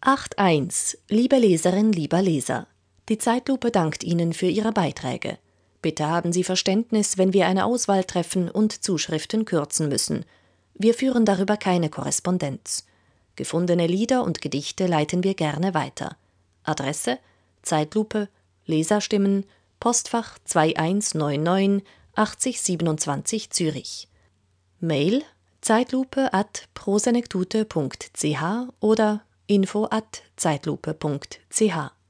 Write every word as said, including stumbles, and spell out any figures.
acht eins. Liebe Leserin, lieber Leser, die Zeitlupe dankt Ihnen für Ihre Beiträge. Bitte haben Sie Verständnis, wenn wir eine Auswahl treffen und Zuschriften kürzen müssen. Wir führen darüber keine Korrespondenz. Gefundene Lieder und Gedichte leiten wir gerne weiter. Adresse: Zeitlupe, Leserstimmen, Postfach zwei eins neun neun achtzig siebenundzwanzig Zürich. Mail: zeitlupe at prosenektute punkt c h oder info at zeitlupe punkt c h.